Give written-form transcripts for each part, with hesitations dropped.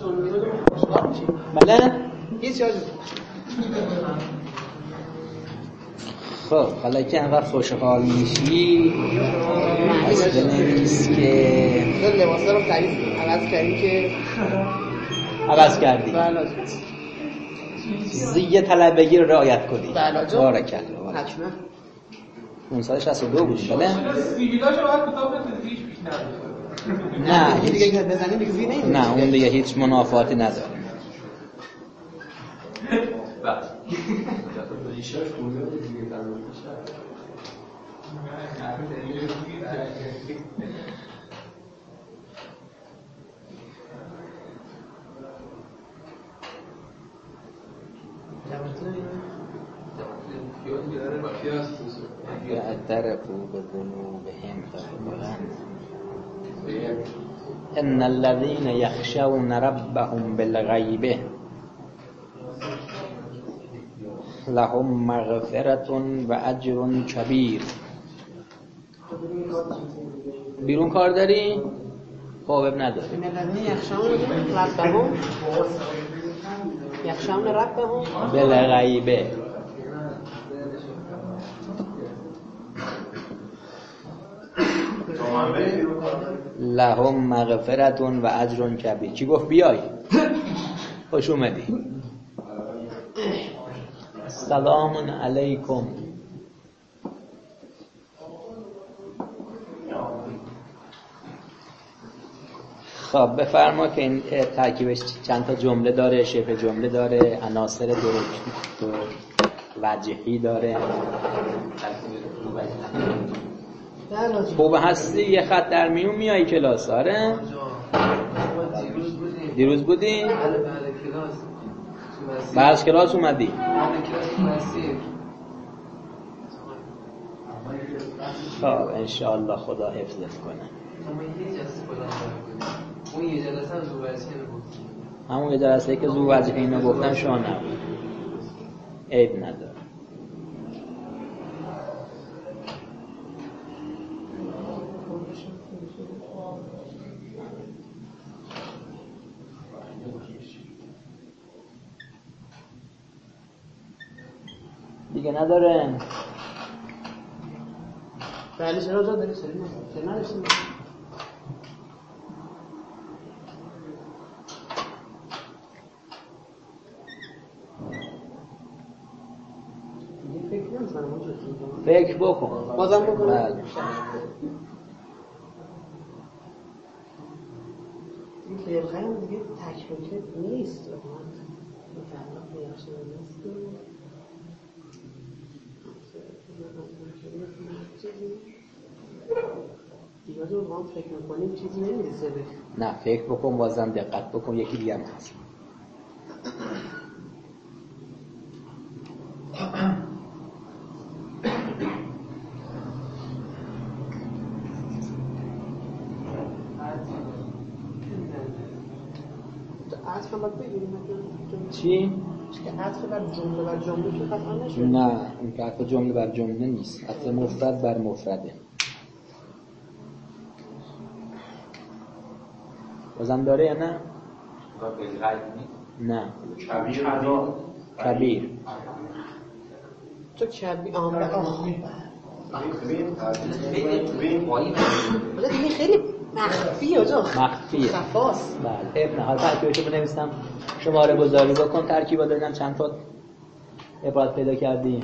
بله؟ خب حالا که انقدر خوشحال میشی از بنویس که لباسا رو عوض کردی که عوض کردی زیه طلبگی رو رعایت کنی. بارکالله. حتما 562 بود. بله؟ سیبیلاشو باید کتاب فیزیکش بیشتر نه دیگه که بزنیم دیگه زی نمیشه. نه اون دیگه هیچ منافاتی نداره. اعترفوا بذنوبهم ان الذين يخشون ربهم بالغیب لهم مغفرة و اجر کبیر. بیرون کار داری؟ خب اب نداری. ان الذين يخشون ربهم بالغیب لهم مغفرة و اجر کبیر. چی گفت بیای؟ خوش اومدی. سلام علیکم. خب بفرما که این ترکیبش چند تا جمله داره، شبه جمله داره، عناصر دو وجهی داره. خوب هستی یه خط در میون میای کلاس؟ آره دیروز بودی؟ بعد از کلاس اومدی؟ خب انشاءالله خدا حفظت کنه. همون یه جلسه که زو وجه اینو گفتم شما نبود. عیب نداره. دیگه نداره. بله چرا داره چرا نداشتیم. فکر بکن. بازم بکنم. بله. این فیلخیم دیگه تکروکت نیست. دیگه رو با هم فکر میکنیم چیزی نمیرسه به. نه فکر بکن، بازم دقت بکن. یکی دیگه هم هست. عطف باید بگیریم چی؟ که عطف بر جمله بر جمله که قطعا نشد. نه این که عطف جمله بر جمله نیست. عطف مفرد بر مفرده. بازم داره یا نه؟ نه کبیر. تو کبیر آمده دیگه خیلی مخفیه آجا. مخفیه خفاست. بله ابن حال ترکیبشو بنویسم شماره گذاری بکن. ترکیبا دادم چند تا عبارت پیدا کردی؟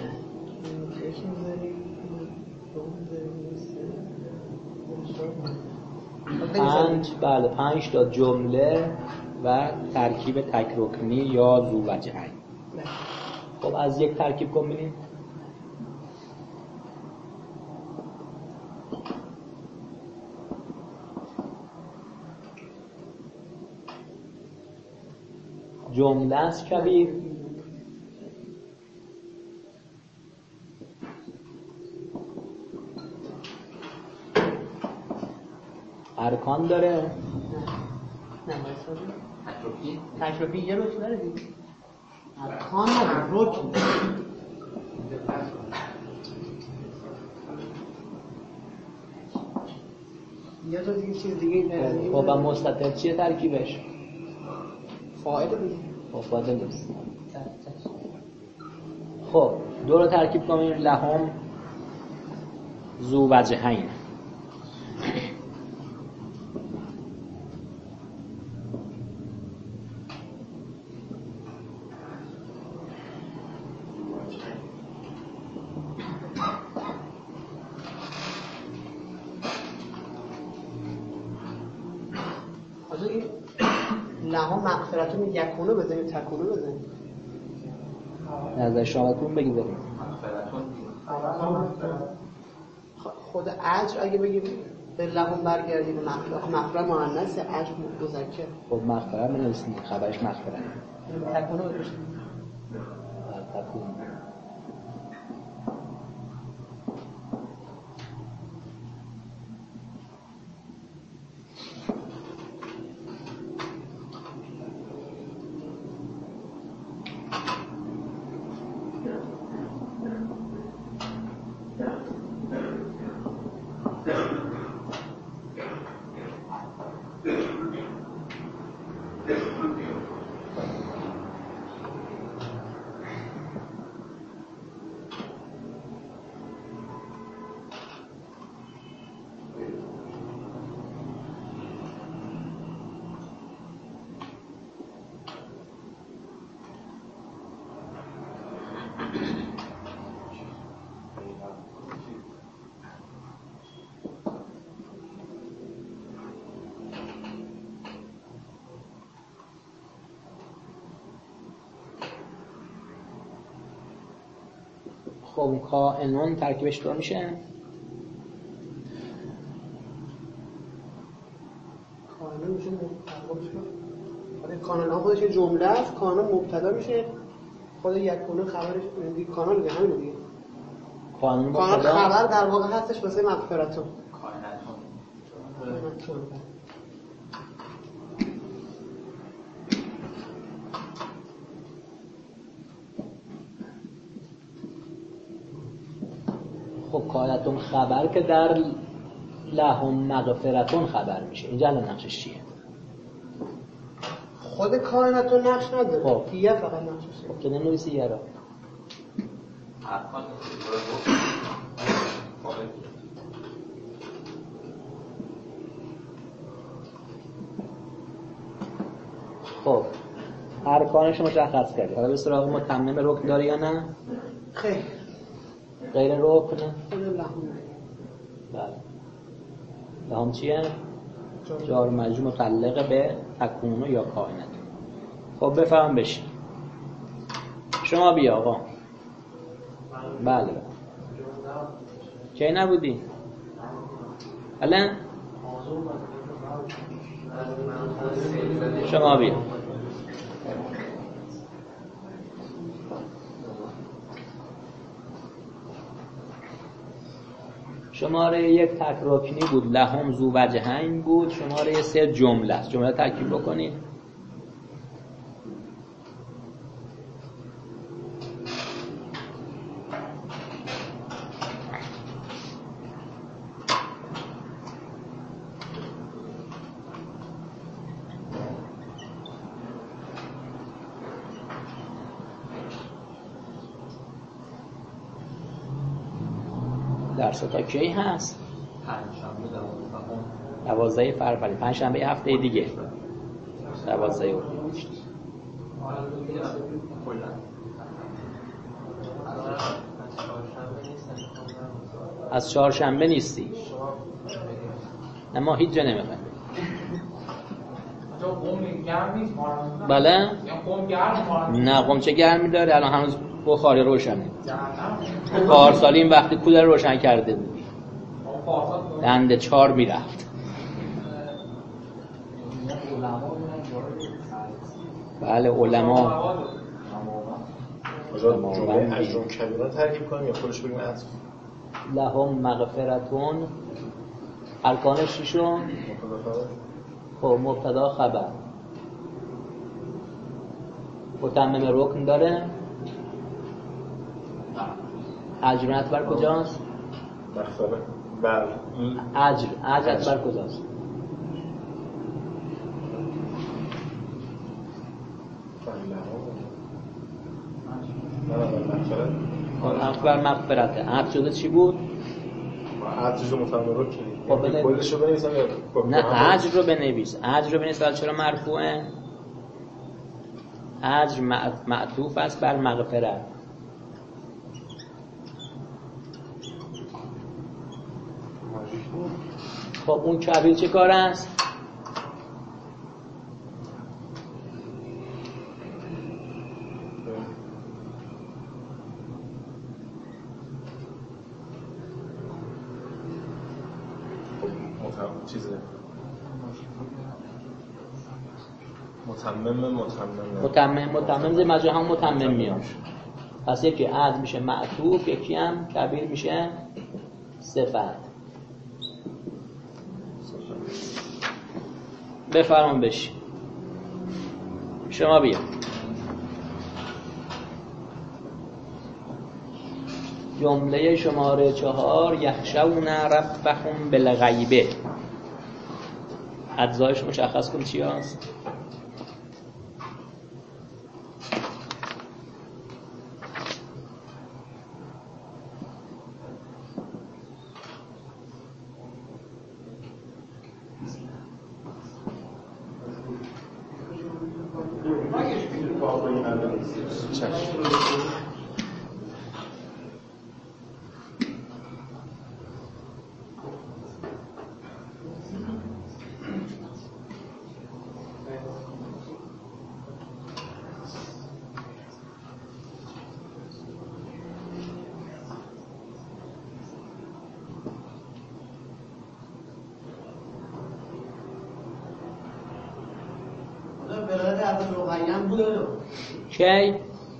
بله 5 تا جمله و ترکیب تک رکنی یا ذو وجهین. خب از یک ترکیب کن ببینیم. جمله است کبیر. ارکان داره. نه تکروفی یه رکن داره دیگه. ارکان رکن. یا تو دیگه چیز دیگه نداری. خب با مستتر چیه ترکیبش؟ فاعل دیگه. فاعل نیست. خب دو رو ترکیب کنیم. لهم ذو وجهین. لهم مغفرتون یکونو بزنیم تکونو بزنیم. نظر شامتون بگذاریم. خود اجر اگه بگیم به لهم برگردیم مغفرت مؤنث اجر مذکر. خب مغفرت بنویسیم خبرش مغفرت. تکونو بزنیم. تکونو. خب کائنون ترکیبش طور میشه؟ کائنون میشه کانون ها خودش جمله است. کانون مبتدا میشه خود یکونه خبرش دیگه کانون دیگه همین دیگه. کانون خبر در واقع هستش واسه مغفرتون. خب کائنتون خبر که در لهم مغفرتون خبر میشه. اینجا الان نقشش چیه؟ خود کائنتون نقش نداره. خب یه فقط نقششه. خب که ننویسی یه را. خب ارکانش مشخص کردی. حالا به سراغ متمم رکن داری یا نه؟ خیر. غیر رکن؟ خود لهم. بله. لهم چیه؟ جار مجرور متعلق به تکونو یا کائنت. خب بفهم بشین. شما بیا آقا. بله. کی نبودی؟ الان شما بیا. شماره یک تک رکنی بود. لهم ذو وجهین بود. شماره 3 جمله است. جمله ترکیب بکنید. درس تا کی هست؟ پنجشنبه 12 فروردین. پنجشنبه هفته دیگه 12 اردیبهشت. از چهارشنبه نیستی؟ نه ما هیچ جا نمیخوایم. بله؟ نه قم چه گرمی داره الان هنوز بخاری روشنه. پارسال این وقتی کولر روشن کرده بودی دنده 4 میرفت. بله علما جمله اجرم کبیرا ترکیب کنیم یا خودش بگیم عطف؟ لهم مغفرتون ارکانش چی شد؟ خب مبتدا خبر متمم رکن داره. اجرنت بر کجاست؟ مغفرت بر اجرت بر کجاست؟ مغفرت. بر مغفرته. عطف شده چی بود؟ عطف متمم رو که خب کلش رو بنویسم نه اجر رو بنویس. اجر رو بنویس. ولی چرا مرفوعه؟ اجر معطوف است بر مغفرت. خب اون کبیر چه کار است؟ چیزه متمم زیر مجرور هم متمم میاد. پس یکی از میشه معطوف، یکی هم کبیر میشه صفت. بفرمان بشی شما بیا. جمله شماره 4 یخشون ربهم بالغیبه. اجزایش مشخص کن چی هست؟ کی؟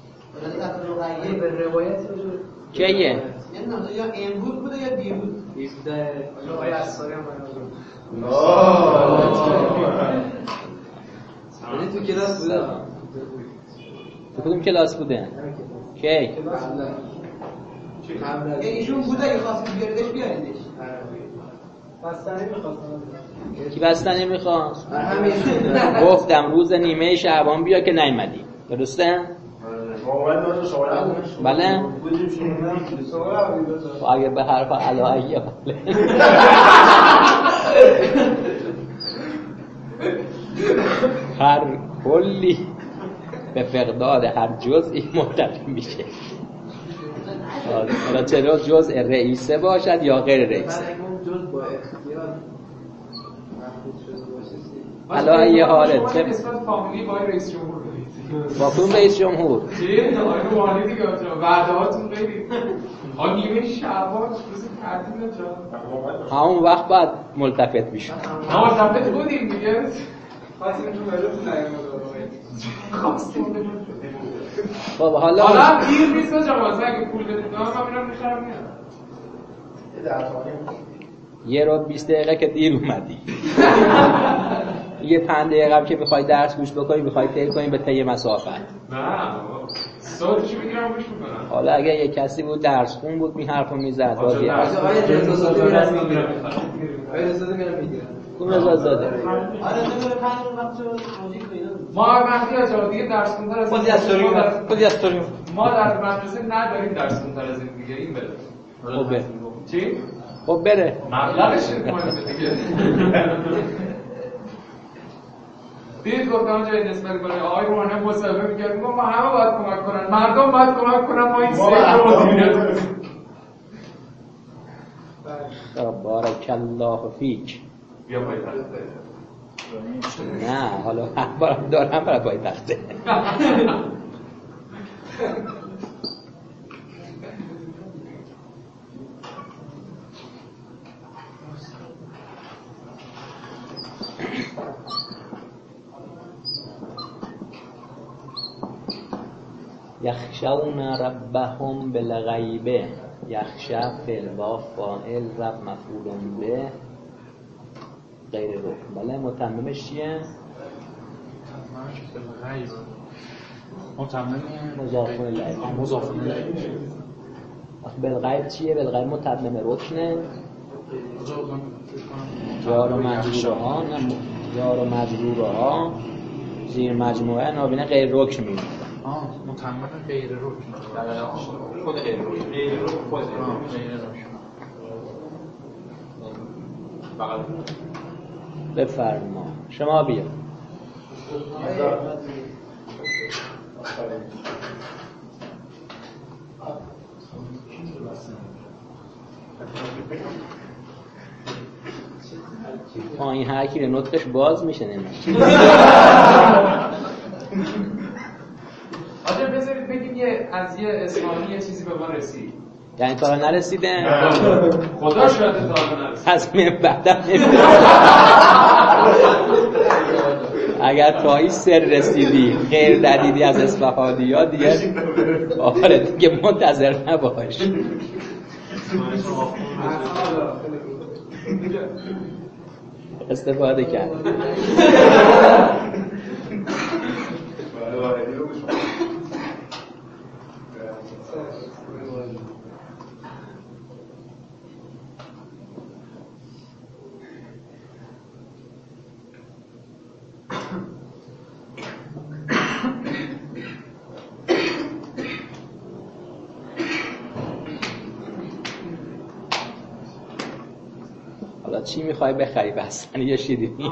به روایت کیه؟ یا امروز بوده یا دیروز؟ آیا اصاری هم باید تو کلاس بوده؟ تو کدوم کلاس بوده؟ کی؟ ایشون بوده که خواست بیاردش بیاریدش بستنی میخواستم. کی بستنی میخواست؟ گفتم روز نیمه شعبان بیا که نیومدی. درسته؟ بله؟ اگه به حرف علایه بله. هر کلی به فقداد هر جزئی مرتبط میشه. حالا چرا جزء رئیسه باشد یا غیر رئیسه؟ علایه حاله شما نسبت فامیلی با رئیس جمهور بدید. با کدوم رئیس جمهور؟ چیه؟ آقای روحانی دیگه وعدهاتون خیلی نیمه شعبان روز تعطیل جا. همون وقت باید ملتفت میشون. ملتفت بودیم دیگه. خواستیم تو مجلس خواستیم خب حالا دیر نیست به جماعت اگه پول بدید من میرم میخرم یه رو 20 دقیقه که دیر اومدی. یه 5 دقیقه که میخوای درس گوش بکنی، میخوای طی کنی به طی مسافت. نه صوت چی میگیرم گوش میکنم. حالا اگه یه کسی بود درس خون بود می حرفو میزد بازی. آیا رضازاده میرم میگیرم. آیا رضازاده میرم میگیرم. کدوم رضازاده؟ آره نمیره 5 وقت توضیح پیدا. ما وقتی از دیگه درس خوندن از ما در مدرسه نداریم درس خوندن از این دیگه این بره. خب بره. چی؟ خب بره. مبلغش مهمه دیگه. دید گفتم اونجا نسبت کنه آقای روحانی مصاحبه می‌کرد ما همه باید کمک کنن، مردم باید کمک کنن، ما این سه رو مدیریت کنیم. بارک الله فیک. بیا پایتخت. نه حالا اخبارم دارم برای پایتخته. یخشون ربهم بالغیبه. یخشا فعل با فاعل رب مفعول به غیر رکن. بله متممش چیه؟ متمم مضاف الیه. مضاف الیه. بالغیب چیه؟ بالغیب متمم رکنه. جار و مجرورها نه جار و مجرورها زیر مجموعه نابینه غیر رکن میمونن. متمم غیر رکن خود غیر رکن بفرما شما بیا این هر کی نطقش باز میشه نمیشه. آجا بذارید بگیم از یه اسلامی یه چیزی به ما رسید. یعنی تا نرسیده؟ خدا شاید تا نرسیده. از من بعدم اگر تا این سر رسیدی غیر ندیدی از اصفهانی ها دیگه آره دیگه منتظر نباش. استفاده کرد. حالا چی میخوای بخری بستنی یا شیرینی؟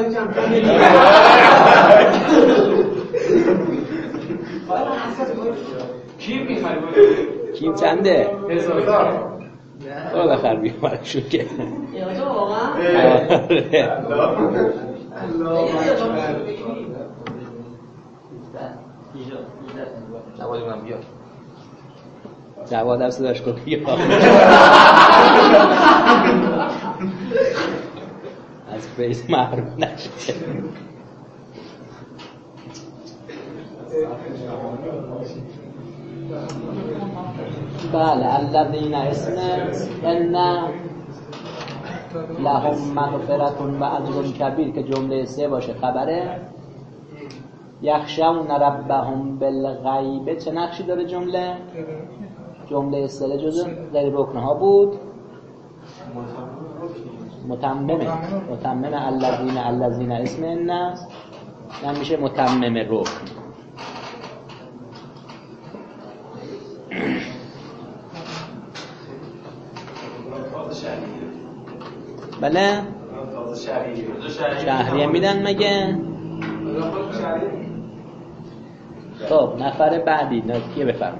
کیم میخوای کیم چنده؟ 1000 برو بخر بیمارشون که آجا واقعا؟ جواد من بیار جواد هم صداش کن بیار از فیض محروم نشه. بله الذین اسم ان لهم مغفرة و اجر کبیر که جمله 3 باشه خبره. یخشون ربهم بالغیب چه نقشی داره جمله؟ جمله 3 جزء غیر رکنها بود. متمم الذین اسم ان یعنی میشه متمم رکن. بله شهریه میدن مگه؟ خب نفر بعدی کیه بفرما؟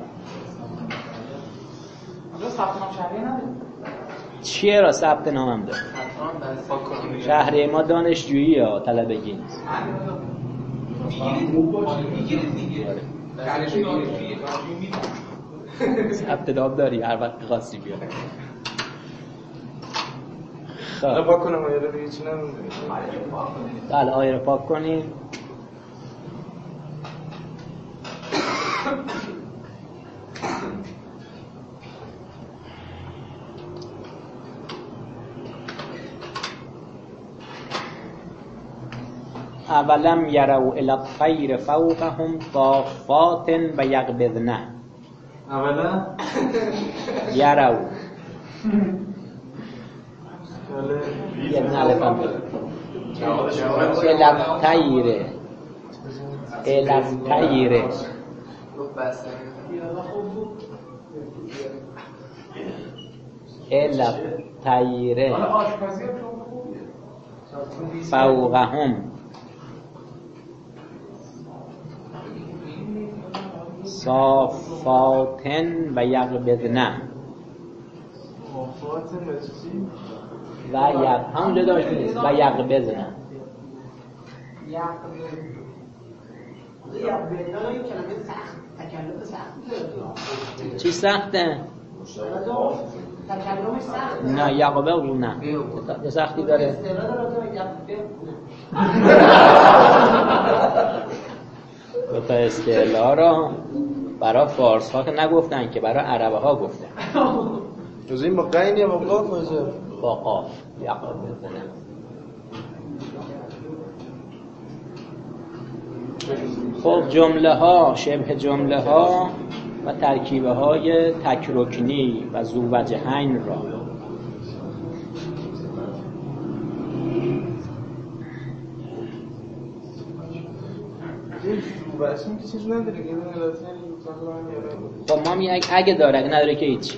چیه را ثبت نامم داره؟ شهریه ما دانشجویی یا طلبگی نیست. ثبت نام داری هر وقت خاصی بیار. خب پاک کنم آیه رو هیچ نمیدونم. بله آیه رو پاک کنید. اولم یروا الی الطیر فوقهم صافات و یقبضن. اولا یروا یه نالفم الطیر الطیر الطیر فوقهم صافات و یقبضن و همونجا داشت نیست و یقبضن. چی سخته؟ نه یقبض نه چه سختی داره؟ دو تا استعلا رو برای فارس ها که نگفتن که برای عربه ها گفتن. جز این با قین یا با قاف باشه؟ با قاف یقبضن. خب جمله ها شبه جمله ها و ترکیبه های تک رکنی و ذو وجهین را زوبشیم که چیز نداره که خب ما میگه اگه داره، اگه نداره که هیچ.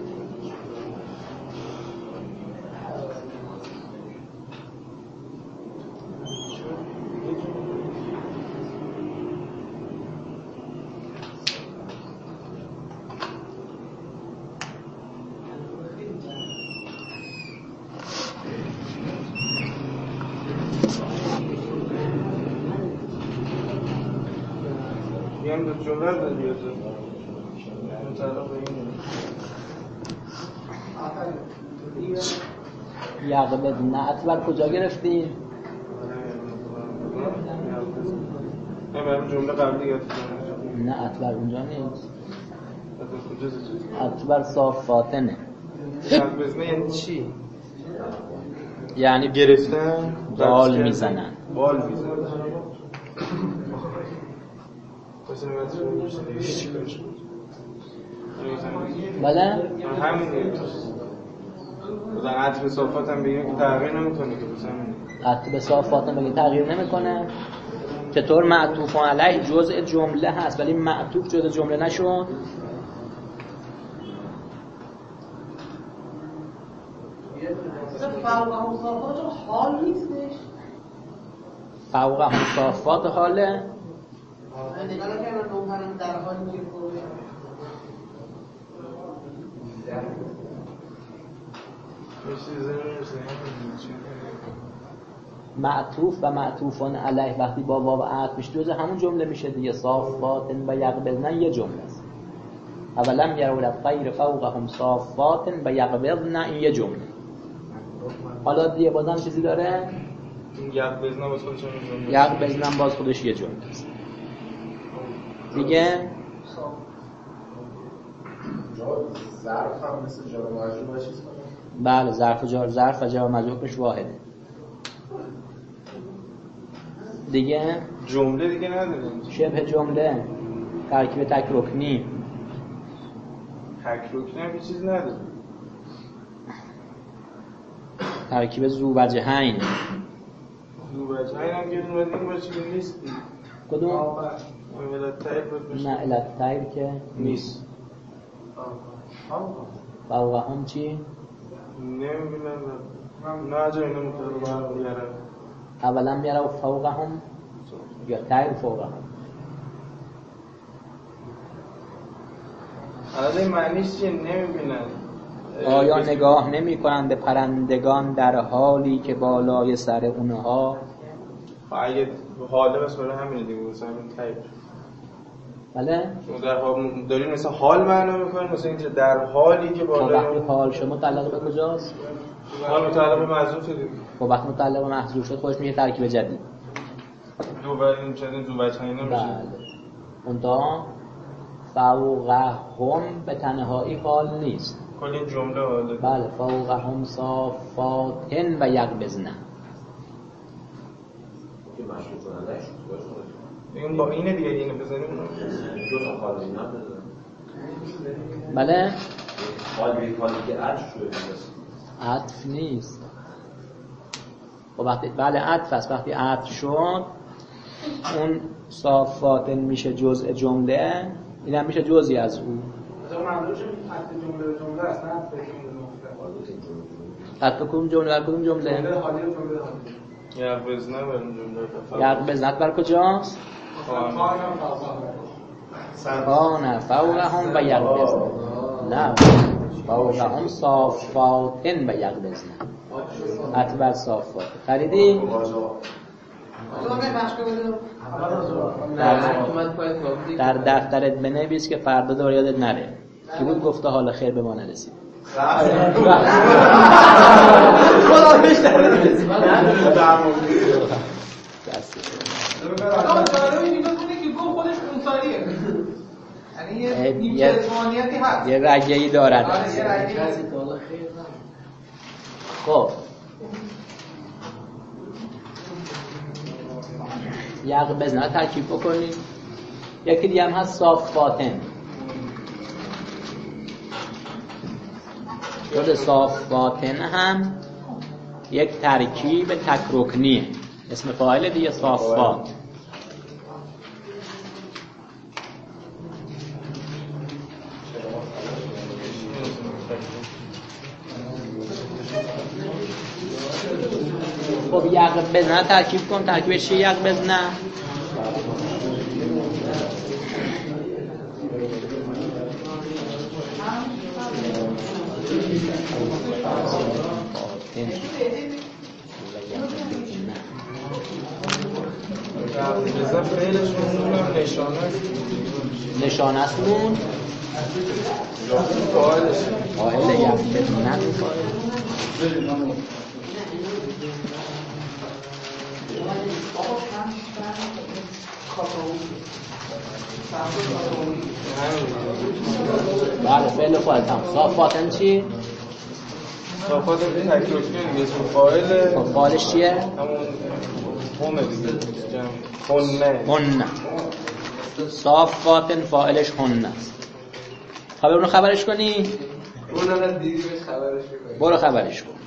هم دو جمله رو دیگه یعقوب نعت بر کجا گرفتین؟ من جمله قبلی گرفتم. نه اتبر اونجا نیست. اتبر صافاتنه. بزنه یعنی چی؟ یعنی گرفتن بال میزنن. بال میزنن. بله؟ همین مثلا عطف صافات هم بگیم که تغییر نمیکنه که مثلا عطف صافات هم بگیم تغییر نمیکنه. چطور معطوف علیه جزء جمله هست ولی معطوف جزء جمله نشون؟ فوقهم صافات حال نیستش. فوقهم صافات حاله؟ نگاه نکنم نومرم در حالی که فوقه معطوف و معطوفان علیه وقتی با واو عطف میشه جزء همون جمله میشه دیگه. صافات و یقبضن یه جمله است. اولم یروا الطیر فوقهم صافات و یقبضن این یه جمله. حالا دیگه بازم چیزی داره؟ یقبضن باز خودش جمله. یقبضن باز خودش یه جمله است. دیگه ظرف هم مثل جار و مجرور چیز کنه؟ بله ظرف و جواب مجرورش واحده. دیگه جمله دیگه نداره. شبه جمله ترکیب تک رکنی. تک رکنی هم چیز نداره. ترکیب ذو وجهین. ذو وجهین هم که اومدیم باشه که نیست. کدوم؟ الطیر باشه. نه الطیر که نیست. فوقهم چی؟ نمیبینم نه جایی نمیتونه برمیاره. اولم یروا فوقهم یا طیر فوقهم. حالا این معنیش چیه؟ نمیبینن. آیا نگاه نمی کنند به پرندگان در حالی که بالای سر اونها؟ اگه حاله بس برای همینه دیگه مثلا طیر. بله؟ شما در حال دارین مثلا حال معنا میکنین مثلا اینجا در حالی که بالای وقتی حال شما متعلق به کجاست؟ حال متعلق به محذوف دیگه. خب وقتی متعلق به محذوف شد خودش میشه ترکیب جدید. دو بعد چند دو بچه‌ای نمیشه. بله. اونتا فوقهم به تنهایی حال نیست. کل این جمله حاله. بله فوقهم صافاتن و یقبضن. که مشروع کننده شد این با اینه دیگه اینو بزنیم دو تا حال اینا بزنیم. بله؟ حال به حالی که عطف شده عطف نیست. خب وقتی بله عطف است. وقتی عطف شد اون صافات میشه جزء جمله. این هم میشه جزئی از اون. مثلا منظورش عطف جمله به جمله است نه عطف عطف کدوم جمله بر کدوم جمله؟ جمله حالی و جمله حالی. یقبضن بر این جمله یقبضن بر کجاست؟ کان فوقهم و یقبضن. نه فوقهم صافاتن و یقبضن. عطف صافات خریدی؟ در دفترت بنویس که فردا دور یادت نره. کی بود گفته حالا خیر به ما نرسید؟ خدا بهشتر نرسید. یه رگه‌ای دارد. خب یقبضن ترکیب بکنید. یکی دیگه هم هست صافاتن. خود صافاتن هم یک ترکیب تک رکنیه. اسم فاعل دیگه صافات. خب یقبضن ترکیب کن. ترکیبش چیه یقبضن؟ بذار فعلشون نونم نشانه است نون فاعل یقبضن بله فعل خودت هم. صافاتن چی؟ صافات تکلیف کنیم اسم فاعل. فاعلش چیه؟ همون همه دیگه هنه. صافاتن فاعلش هنه است. خبر اونو خبرش کنی؟ اونو دیدی بهش خبرش کنی. برو خبرش کن.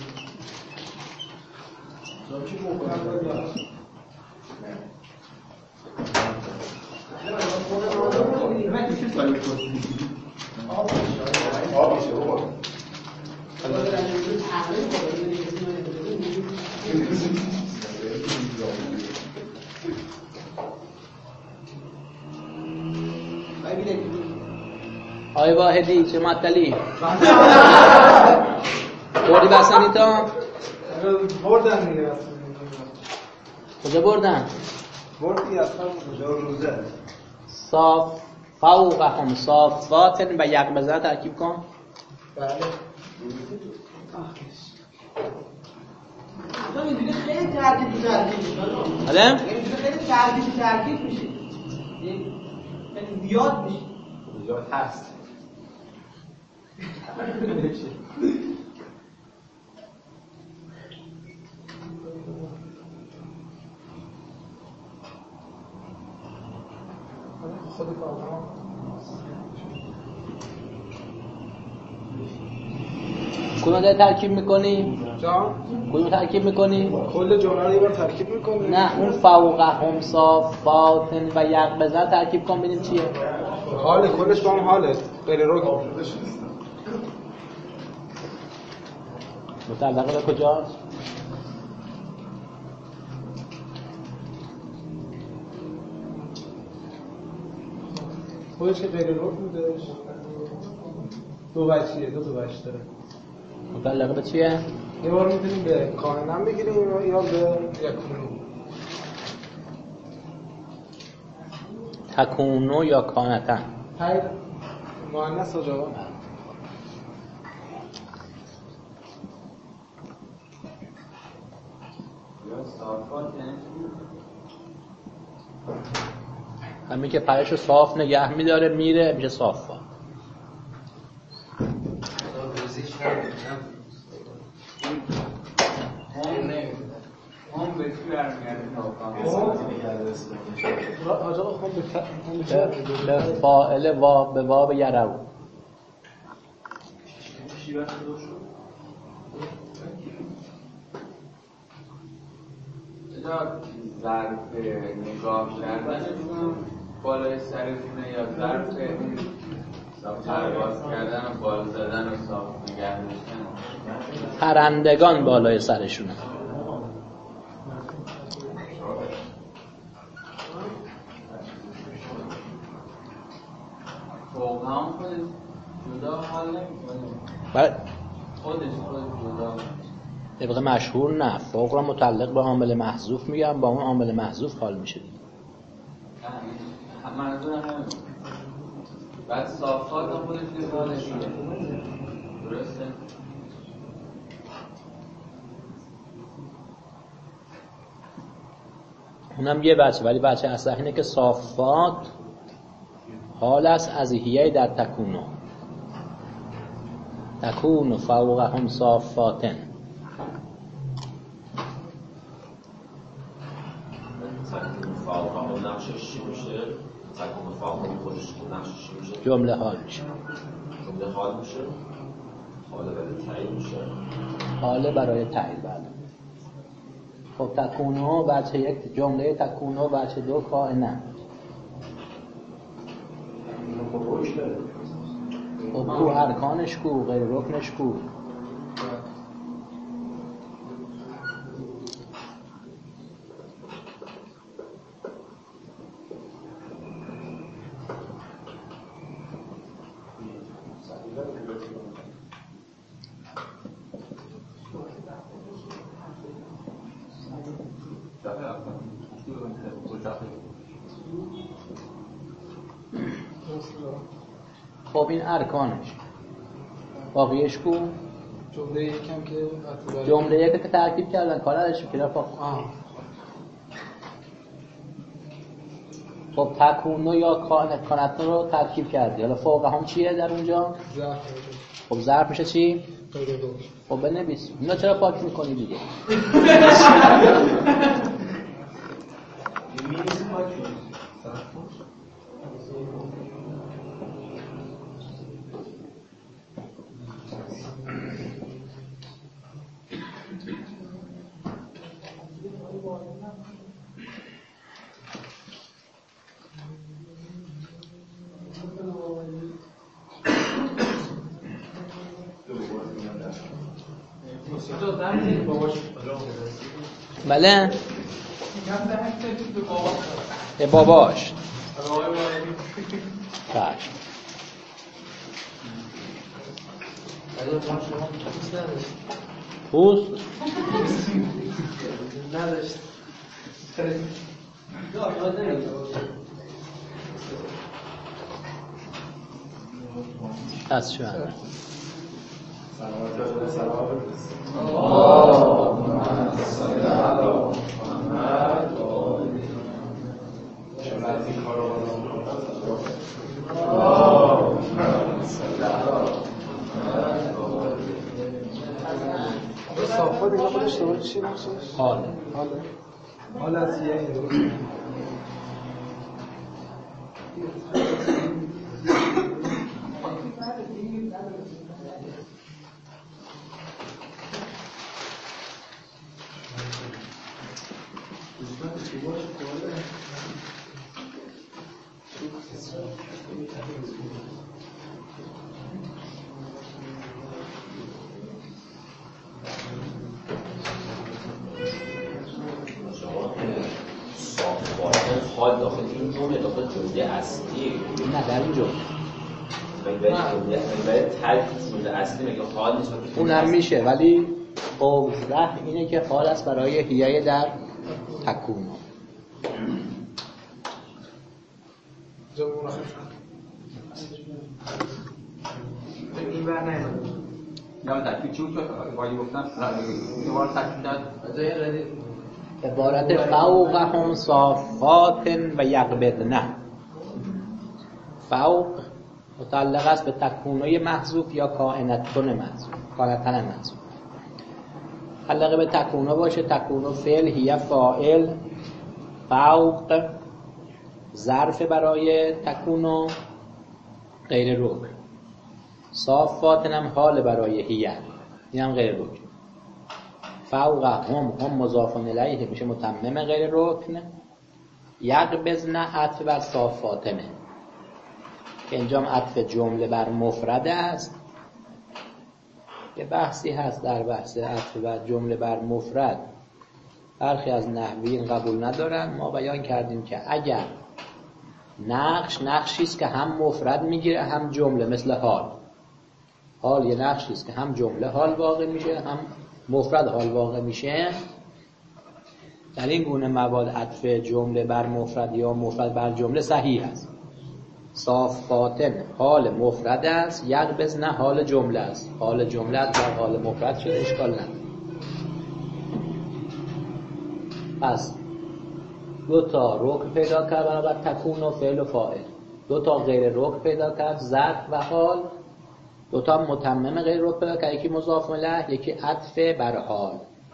آی واحدی چه معطلی؟ بردی بسنی تا؟ بردن دیگه کجا بردن؟ بردی اصلا کجا روزه صاف فوقهم صافاتن و یقبضن ترکیب کن. بله. اینجوری خیلی ترکیب میشه. آره؟ اینجوری خیلی ترکیب میشه. خیلی زیاد میشه. زیاد هست. خود کارم کدوم داری ترکیب میکنی؟ جان کدوم ترکیب میکنی؟ کل جمله رو یه بار ترکیب میکنه. نه اون فوقهم صافاتن و یقبضن ترکیب کن ببینیم چیه. حاله کلش با هم حاله غیر رکن. متعلقه به کجاست؟ خودش که غیر رکن بودش. دو وجهیه دو وجه داره. متعلقه به چیه؟ یه بار میتونیم به کائنم بگیریم یا به یکونو. تکونو یا کانتن. هر مؤنث و جواب. همین که پرشو صاف نگه میداره میره میشه صافات. هم به چی برمیگرده آجا خون به فاعل به باب یرو. ظرف نگاه کردنشون بالای سرشونه یا ظرف پرواز کردن و بال زدن و صاف نگه داشتن؟ پرندگان بالای سرشونه. فوق هم خودش جدا حال نمیکنه. بله خودش جدا طبق مشهور نه. فوق را متعلق به عامل محذوف میگم، با اون عامل محذوف حال میشه. منظورم همین. بعد صافات هم خودش جدا نشونه. درسته؟ اونم یه بچه، ولی بچه اصلا اینه که صافات حال است از هیه در تکونو. تکونو فوقهم صافاتن. فوقهم نقشش چی میشه؟ تکون فوقهم خودش نقشش چی میشه؟ جمله حال میشه. جمله حال میشه؟ حاله برای تعیین میشه؟ حاله برای تعیین. بله. خب تکونو بچه یک، جمله تکونو بچه دو کائنه. خب کو ارکانش کو، غیر رکنش کو. خب این ارکانش باقیش کو جمله یکم که جمله یک که ترکیب کردن کار نداشت که رفت. خب تکونو یا کانتنو رو ترکیب کردی. حالا فوق هم چیه در اونجا؟ ظرف. خب ظرف میشه چی؟ خب بنویس. اینا چرا پاک میکنی دیگه؟ بله به باباش چشم. پوست نداشت. از شوهر صافات اینا خودش دوباره چی میشه؟ حال از یه این درست حال داخل این جمله داخل جمله اصلی نه در این جمله باید ترک جمله اصلی مگه حال نیست اونم میشه ولی اوضح اینه که حال است برای هیای در تکون. این بر نیمده یا ترکیب چون که ولی گفتم دوباره ترکیب کرد عبارت فوقهم صافات و یقبضن. فوق متعلق است به تکونوی محذوف یا کائنتن محذوف. متعلق به تکونو باشه تکونو فعل هی فاعل فوق ظرف برای تکونو غیر رکن. صافات هم حال برای هی این هم غیر رکن. فوق هم مضاف الیه میشه متمم غیر رکن. یقبضن عطف بر صافاتنه که اینجا عطف جمله بر مفرد است. یه بحثی هست در بحث عطف بر جمله بر مفرد برخی از نحویین قبول ندارن. ما بیان کردیم که اگر نقشی است که هم مفرد میگیره هم جمله، مثل حال یه نقشی است که هم جمله حال واقع میشه هم مفرد حال واقع میشه. در این گونه مواد عطف جمله بر مفرد یا مفرد بر جمله صحیح است. صافاتن حال مفرد است، یقبضن حال جمله است. حال جمله در حال مفرد شده اشکال نداره. پس دو تا رکن پیدا کرد بنابر تکون و فعل و فاعل. دو تا غیر رکن پیدا کرد ظرف و حال. دو تا متمم غیر رکن پیدا کرد، یکی مضاف الیه یکی عطف بر حال.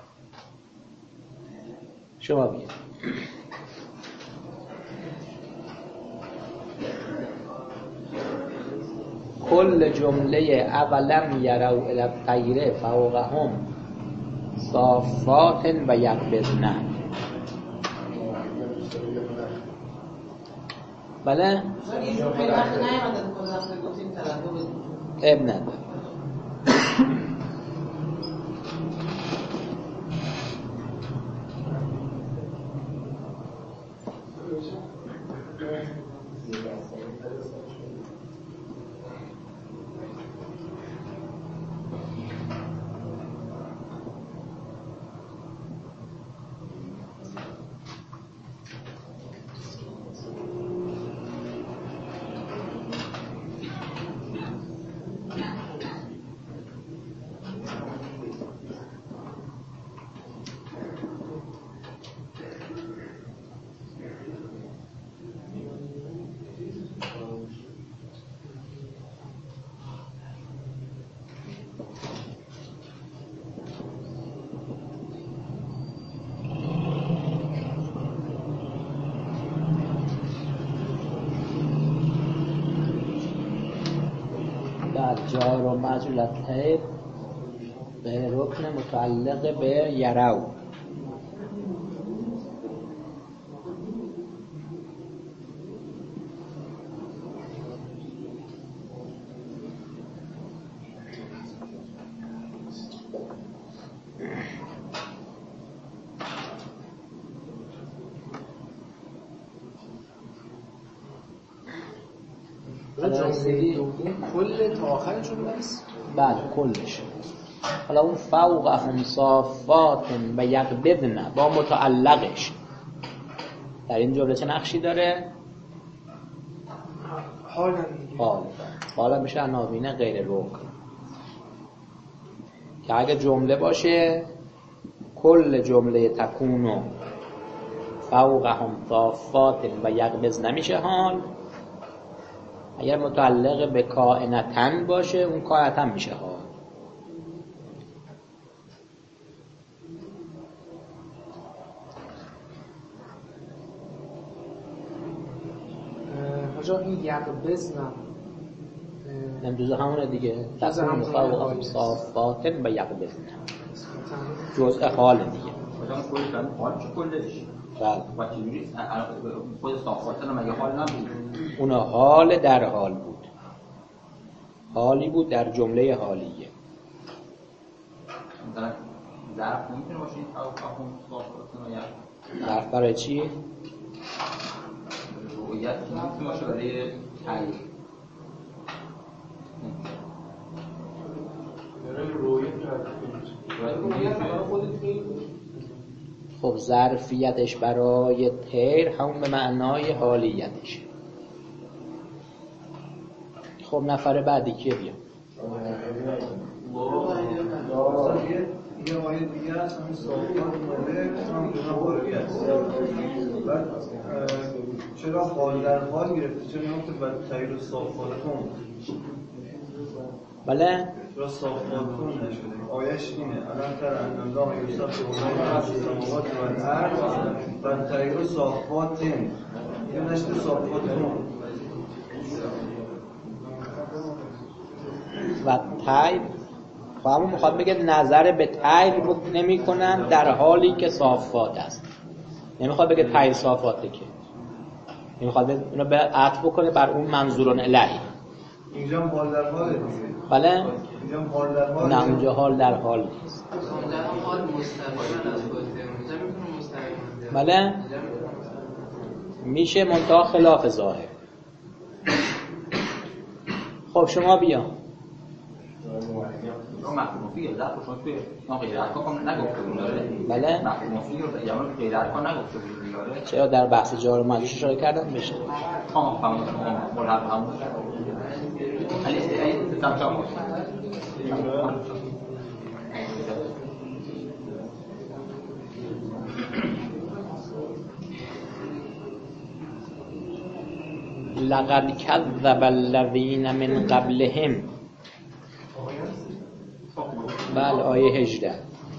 شما بگید کل جمله اولم یروا الی الطیر فوقهم صافات و یقبضن. بله ابن نداره. بله جار و مجرور الطیر به رکن متعلق به یرو. کل تا آخر جمله است؟ بله کلش. حالا اون فوقهم صافات و یقبضن با متعلقش در این جمله چه نقشی داره؟ حالا میشه عناوین غیر رکن که اگه جمله باشه کل جمله تکونو فوقهم صافات و یقبضن نمیشه حال. اگر متعلق به کائنتن باشه اون کائنتن میشه حال. حاجا این یقبضن جزء همونه دیگه. تکون فوقهم صافات و یقبضن جزء حال دیگه. مثلا کلش هم حال چه کلش؟ بله. و چجوری خود صافات مگه حال نبود؟ اون حال در حال بود. حالی بود در جمله حالیه. مثلا ظرف نمیتونه باشه این فوقهم صافات یا ظرف برای چی؟ رویت نمیتونه باشه برای تغییر. خب ظرفیتش برای تیر همون به معنای حالیتش. خب نفر بعدی که بیام یه آیه دیگه هست همین صافات ماله هم بارگی هست. بعد چرا حال در حال گرفته؟ چرا نمته بعد تغییر صافاتون؟ بله؟ چرا صافاتون نشده؟ آیهش اینه الان تر اندازه یوسف به اونای سماوات و الارض بعد تغییر صافاتین یه نشته صافاتون و تیر خب همون میخواد بگه نظر به تیر نمی کنن در حالی که صافات است. نمیخواد بگه تیر صافاته که نمیخواد اینو به عطف بکنه بر اون منظوران الهی. اینجا حال در حاله بله؟ اینجا حال در حال نه اونجا حال در حال نیست. حال مستقیما از خود اینجا میتونه مستقیما بله؟ میشه منتها خلاف ظاهر. خب شما بیا مخلوفی یا ظرف شما توی غیر ارکان نگفته بود داره؟ بله؟ مخلوفی یا یعنی غیر ارکان نگفته بود داره؟ چرا در بحث جار و مجرور اشاره کردن بشه؟ فهمون ملحق همون علی تمام باشه لقد كذب الذين من قبلهم. بله آیه 18.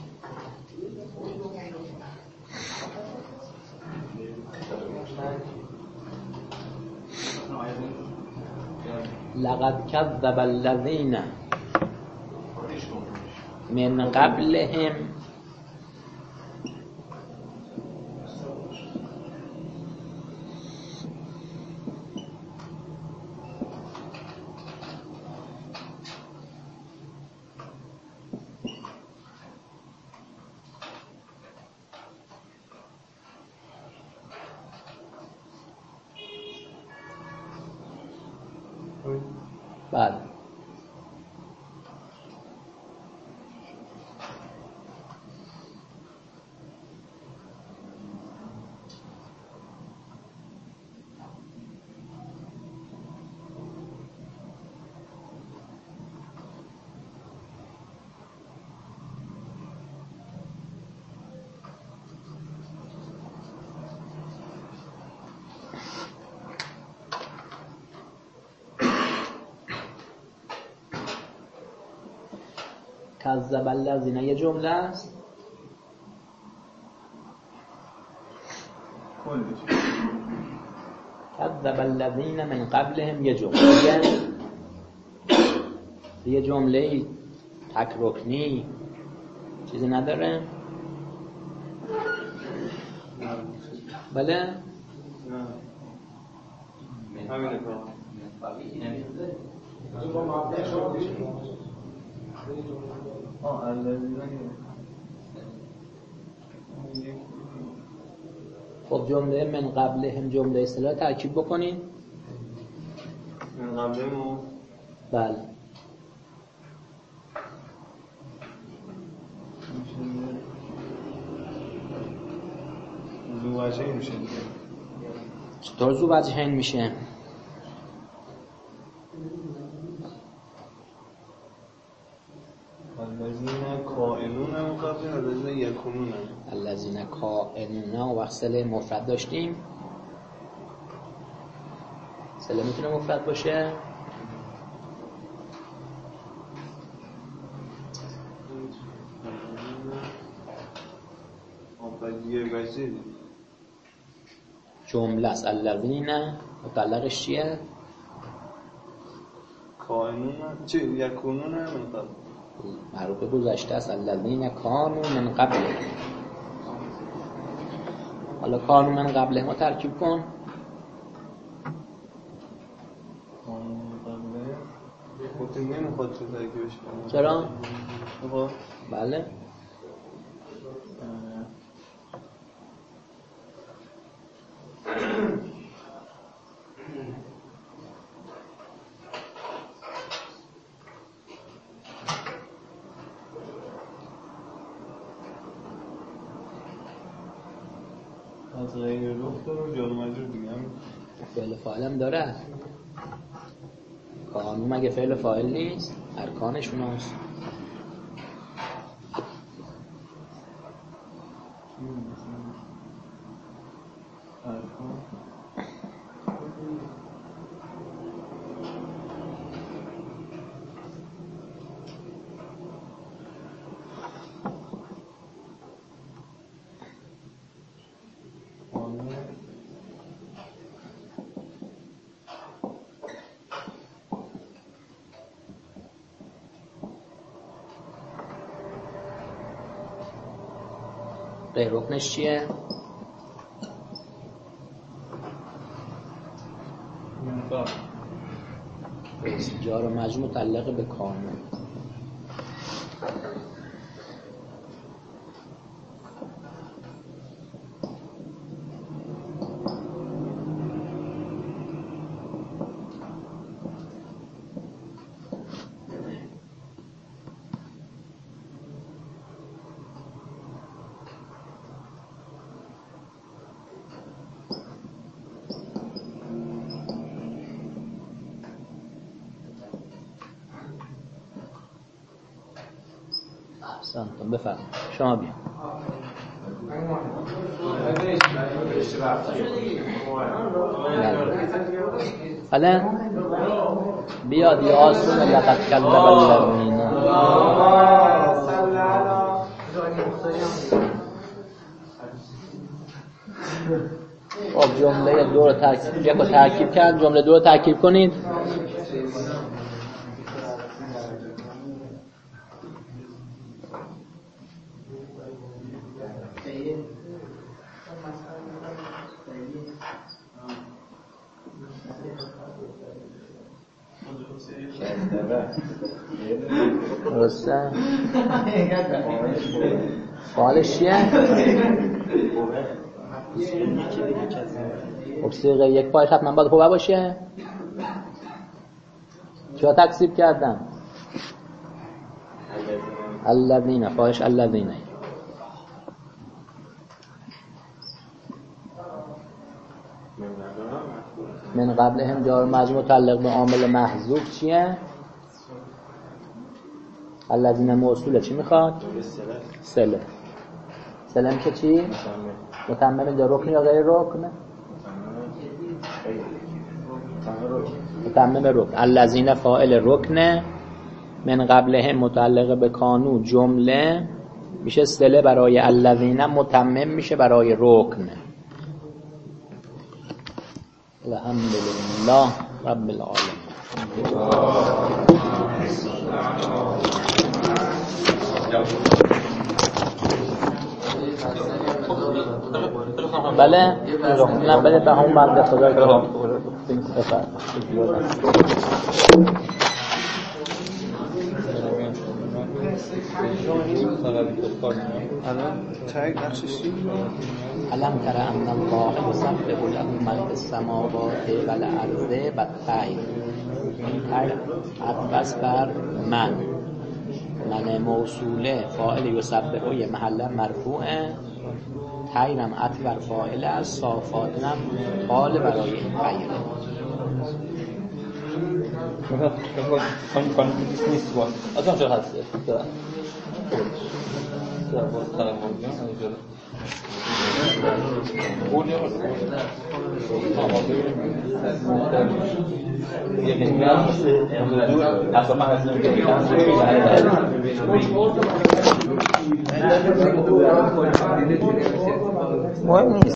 لقد كذب الذين من قبلهم بله کذب الذین یه جمله است. کذب الذین من قبلهم یه جمله. یه جمله تک رکنی چیزی نداره؟ بله؟ نه همینه خب جمله من قبلهم جمله اصطلاح ترکیب بکنین. من قبلهم بله ذو وجهین میشه دیگه. چطور ذو وجهین میشه؟ الذین کائنون هم قبل الذین یکونون هم الذین کائنون و وقت صله مفرد داشتیم. صله میتونه مفرد باشه؟ جمله است. الذین مطلقش چیه؟ کائنون چه یکونون هم قبل معروف گذشته است. الذین کانوا من قبل. حالا کانوا من قبل ما ترکیب کن. خودت نمیخواد تو ترکیبش کنی. چرا؟ بله از غیر رخ داره جار مجرور دیگه هم فعل فاعل هم داره. کانو مگه فعل فاعل نیست؟ ارکانشون هست. غیر رکنش چیه؟ جار و مجرور متعلق به کانون. احسنتم بفرمایید. شما بیا. بله بیا دی آسون لقد کذب الذین. خب جمله دو رو ترکیب کرد. جمله دو رو ترکیب کنید. درسته؟ فعالش چیه؟ خب صیغه یک پایش حتما باید هو باشه. کیا تکذیب کردن؟ الذین. فاعلش الذین. من قبلهم جار مجرور متعلق به عامل محذوف چیه؟ الذین موصوله چی میخواد؟ صله. صله میشه چی؟ متمم در رکن یا غیر رکن؟ متمم رکن. الذین فاعل رکن، من قبلهم متعلق به کانو جمله میشه صله برای الذین، متمم میشه برای رکن. الحمدلله رب العالمین. بله نه بله به همون بنده خدا بفرد علم تر ان الله یسبح له من فی السماوات والارض والطیر. این طیر عطف بر من موصوله، فاعل یسبح یه محل مرفوعه، طیرم عطف بر فاعل از، صافاتم حال برای این غیره. کان نیست با از اونجا هست مهم نیست.